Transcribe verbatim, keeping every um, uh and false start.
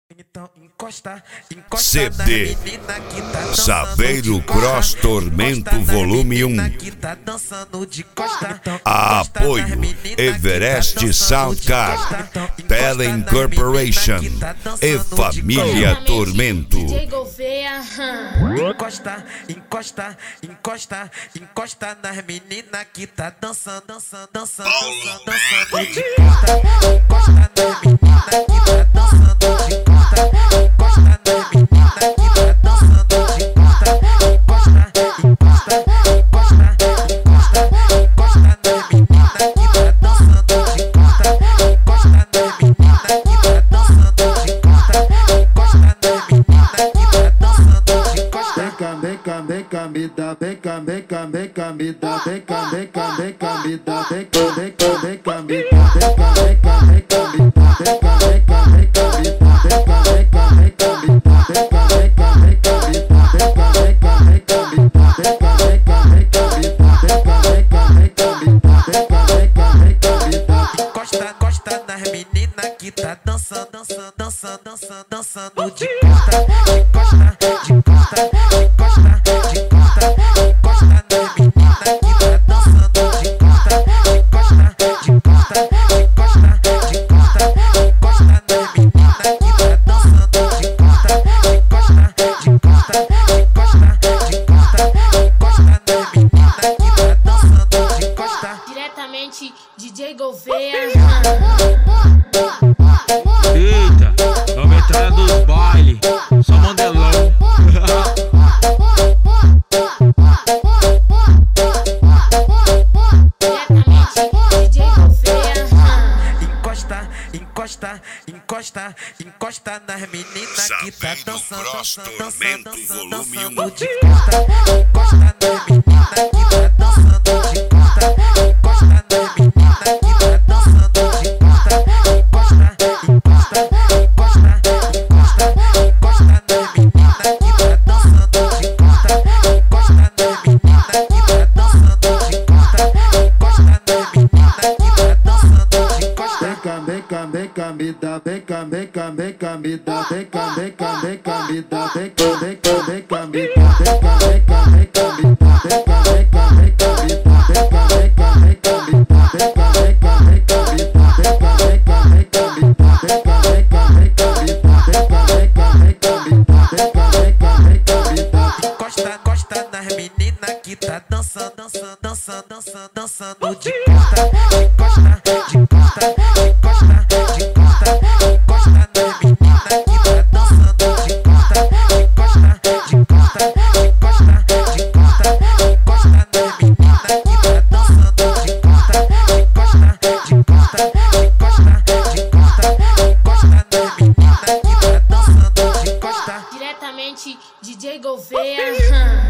Então encosta, encosta C D tá Saveiro Cross Tormento Volume um. Tá costa, então Apoio Everest Soundcard, Tele Incorporation e Família Tormento. Encosta, encosta, encosta, encosta nas meninas que tá dançando, dançando, dançando, dançando, dançando de costa. Encosta nas meninas que tá dançando de costa. Encosta nas meninas que tá dançando de costa. Encosta, encosta, encosta, encosta, encosta nas meninas que tá dançando de costa. Encosta nas meninas que tá dançando de costa. Encosta nas meninas que tá dançando de costa. Beca, beca, me dá, beca, beca, beca, me dá, beca, beca, beca, me dá, beca, beca, beca, me dá, beca, beca, beca, me dá, beca, beca, beca, me dá, beca, beca, beca, me dá, beca, beca, beca, me dá, beca, beca, beca, me dá, beca, beca, beca, me dá, beca, beca, beca, me dá, beca, beca, beca, me dá. Encosta, encosta nas meninas que tá dançando, dançando, dançando, dançando, dançando de costa, de costa, de costa, de costa, de costa, encosta nas meninas que tá dançando de costa, de costa, de costa, de costa, de costa, encosta nas meninas que tá dançando de costa, de costa, de costa, de costa, de costa, encosta nas meninas que tá dançando de costa. Diretamente D J Gouveia. Eita, nova entrada dos baile, só mandelão. Diretamente D J Gouveia. Encosta, encosta, encosta, encosta nas meninas que tá Saveiro dançando, Cross dançando, Tormento dançando, Volume dançando um. de costa. Encosta nas meninas que tá dançando de costa. Encosta nas meninas que tá dançando de costa. Encosta, encosta, encosta, encosta, encosta nas meninas que tá dançando de costa. Encosta nas meninas que tá dançando de costa. Encosta nas meninas que tá dançando de costa. Beca, beca, beca, me dá, beca, beca, beca, me dá, beca, beca, beca, me dá, beca, beca, beca, me dá, beca, beca, beca, me dá, beca, beca, beca, me dá, beca, beca, beca, me dá, beca, beca, beca, me dá, beca, beca, beca, me dá, beca, beca, beca, me dá, beca, beca, beca, me dá, beca, beca, beca, me dá. Encosta, encosta nas meninas que tá dançando, dançando, dançando, dançando, dançando de costa, de costa, de costa, de costa, de costa, encosta nas meninas que tá dançando de costa, de costa, de costa, de costa, de costa, encosta nas meninas que tá dançando de costa, de costa, de costa, de costa, de costa, encosta nas meninas que tá dançando de costa. Diretamente D J Gouveia.